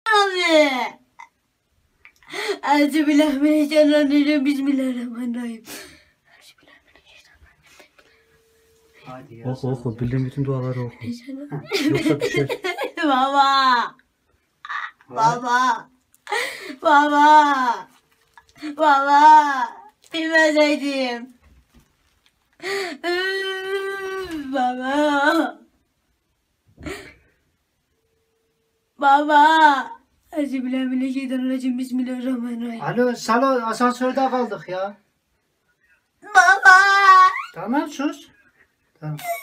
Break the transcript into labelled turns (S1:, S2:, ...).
S1: Abi. Euzubillahimineşşeytanirracim. Bismillahirrahmanirrahim.
S2: Hadi ya.
S3: Oku bildiğin bütün duaları oku. Yoksa düşer.
S1: Baba. Baba. Baba. Baba. Bilmeseydim. Baba. Baba. Euzubillahimineşşeytanirracim. Bismillahirrahmanirrahim.
S2: Alo Salo, asansörde kaldık ya.
S1: Baba.
S2: Tamam sus. Tamam.